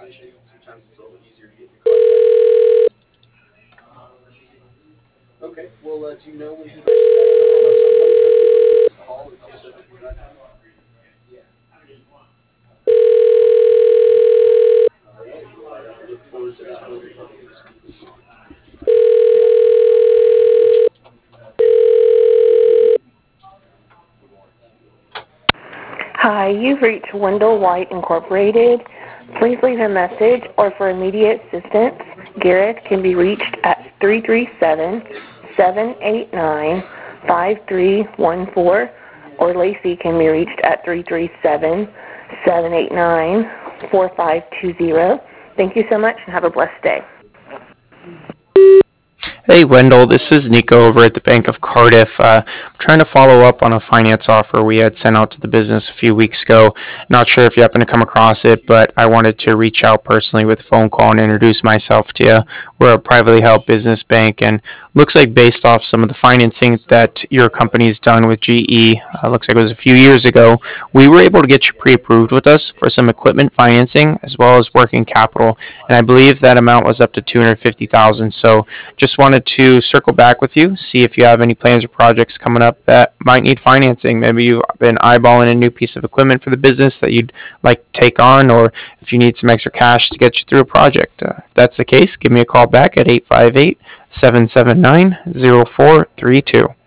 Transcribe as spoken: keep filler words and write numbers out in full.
Sometimes it's a little easier to get in contact. Okay. Well, uh, do you know when he might be back? Call in case of a drive time. All right. Well, I uh, look forward to that. Hopefully, I'll be able to speak with you. Hi, you've reached Wendell White Incorporated. Please leave a message, or for immediate assistance, Gareth can be reached at three three seven, seven eight nine, five three one four, or Lacey can be reached at three three seven, seven eight nine, four five two zero. Thank you so much and have a blessed day. Hey Wendell, this is Nico over at the Bank of Cardiff. Uh, I'm trying to follow up on a finance offer we had sent out to the business a few weeks ago. Not sure if you happen to come across it, but I wanted to reach out personally with a phone call and introduce myself to you. We're a privately held business bank, and looks like based off some of the financing that your company's done with G E, uh, looks like it was a few years ago, we were able to get you pre-approved with us for some equipment financing as well as working capital, and I believe that amount was up to two hundred fifty thousand dollars. So just wanted to circle back with you, see if you have any plans or projects coming up that might need financing. Maybe you've been eyeballing a new piece of equipment for the business that you'd like to take on, or if you need some extra cash to get you through a project. Uh, if that's the case, give me a call back at eight five eight, seven seven nine, zero four three two.